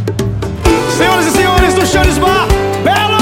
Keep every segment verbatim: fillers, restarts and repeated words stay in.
Senhoras e senhores do Charles Bar, Belo!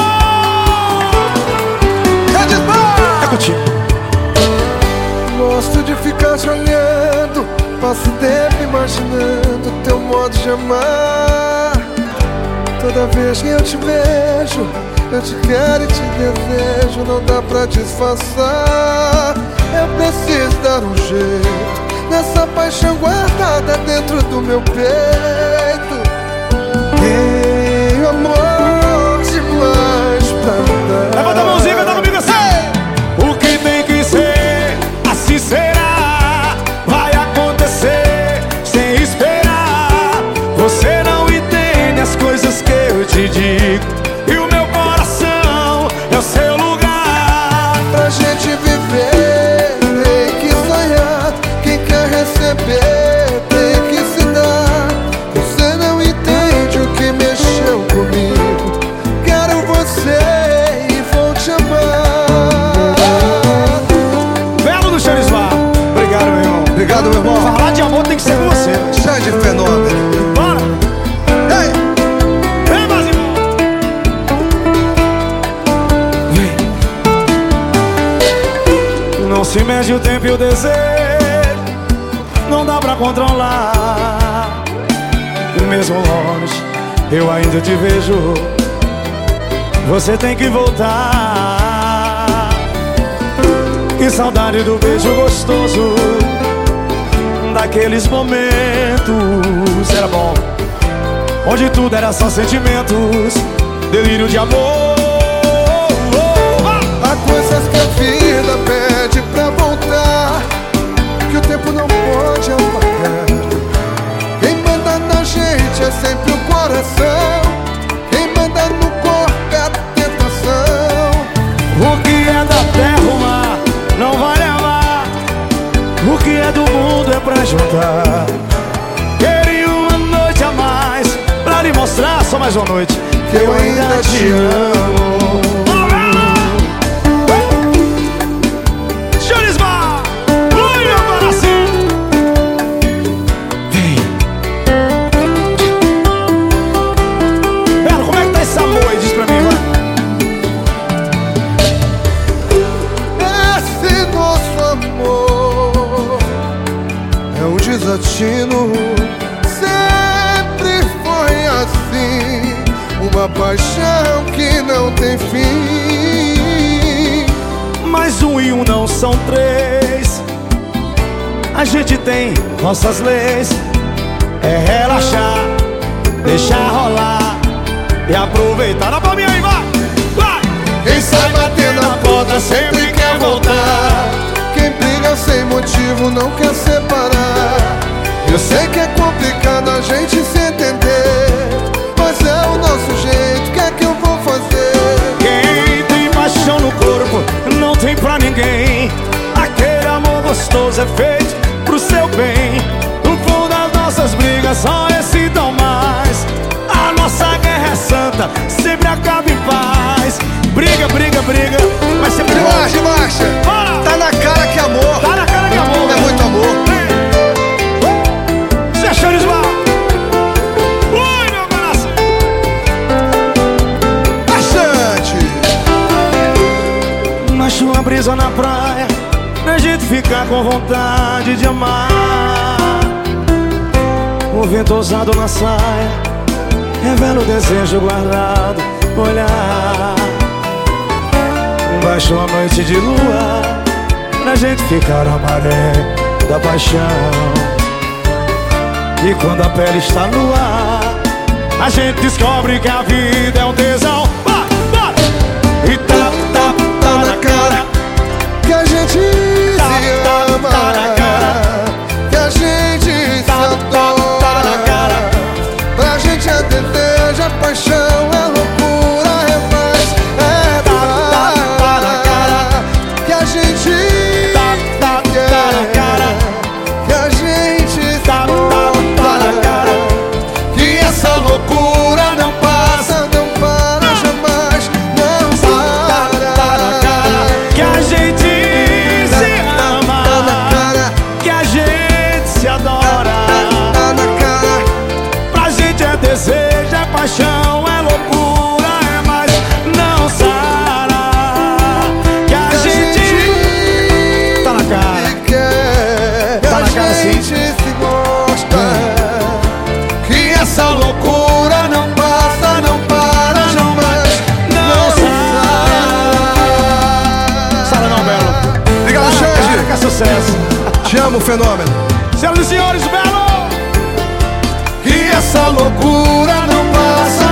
Charles Bar! É contigo. Gosto de ficar te olhando, passo tempo imaginando teu modo de amar. Toda vez que eu te vejo, eu te quero e te desejo, não dá pra disfarçar. Eu preciso dar um jeito nessa paixão guardada dentro do meu peito. Tenho amor demais pra dar. Levanta a mãozinha, canta comigo assim. O que tem que ser, assim será. Vai acontecer sem esperar. Você não entende as coisas que eu te digo, e o meu coração é o seu lugar. Pra gente viver tem que sonhar, quem quer receber tem que se dar. Você não entende o que mexeu comigo, quero você e vou te amar. Belo do Charles Bar. Obrigado, meu irmão. Obrigado, meu irmão. Falar de amor tem que ser com você. Xande Fenômeno. Bora! Ei! Vem, mais irmão! Vem! Não se mede o tempo e o desejo, não dá pra controlar. E mesmo longe, eu ainda te vejo. Você tem que voltar. Que saudade do beijo gostoso, daqueles momentos. Era bom, onde tudo era só sentimentos, delírio de amor. Há coisas que a vida pede pra voltar, que o tempo não pode apagar. Quem manda na gente é sempre o coração, quem manda no corpo é a tentação. O que é da terra o mar não vai levar, o que é do mundo é pra juntar. Queria uma noite a mais pra lhe mostrar, só mais uma noite, que eu ainda te amo. Charles Bar, oi meu coração. Vem. Belo, como é que tá esse amor aí? Diz pra mim, vai. Esse nosso amor é um desatino, sempre foi assim, uma paixão que não tem fim. Mas um e um não são três, a gente tem nossas leis. É relaxar, deixar rolar e aproveitar. Dá pra mim aí, vai! Vai! Quem sai batendo a porta sempre quer voltar, quem briga sem motivo não quer separar. Eu sei que é complicado a gente se entender, mas é o nosso jeito, o que é que eu vou fazer? Quem tem paixão no corpo não tem pra ninguém. Aquele amor gostoso é feito pro seu bem. No fundo das nossas brigas só esse dão mais. A nossa guerra é santa, sempre acaba em paz. Briga, briga, briga, mas sempre Marcha, marcha! Bora! Tá na cara que amor, Tá na cara de amor. é muito amor. Zé Charles Bar. Oi, meu coração. Bastante! Mas uma brisa na praia, pra gente ficar com vontade de amar. O vento ousado na saia revela o desejo guardado no olhar. Baixo uma noite de lua, pra gente ficar na maré da paixão. E quando a pele está no ar, a gente descobre que a vida é um tesão. Vai, vai! E tá, tá, tá na cara Que a gente se tá, tá, ama, tá na cara. que a gente se Tá, tá, tá na adora. cara. Pra gente é desejo, é paixão, é loucura, é mais, é Tá, tá, tá na cara. que a gente Tá, tá, tá na cara. que a gente Tá, tá, tá na cara. que essa loucura não passa, não para jamais, não Tá, tá na cara. Que a gente se ama, Tá na cara, que a gente se adora. tá na cara. Pra gente é desejo, é paixão é loucura, é mais não sara. Que a gente tá na cara, quer, tá na cara sim. Se gosta, que essa loucura não passa, não para jamais, não sara. Sara não, Belo. Obrigado, Xande. Que é sucesso. Te amo, fenômeno. Senhoras e senhores, Belo. Que essa loucura não passa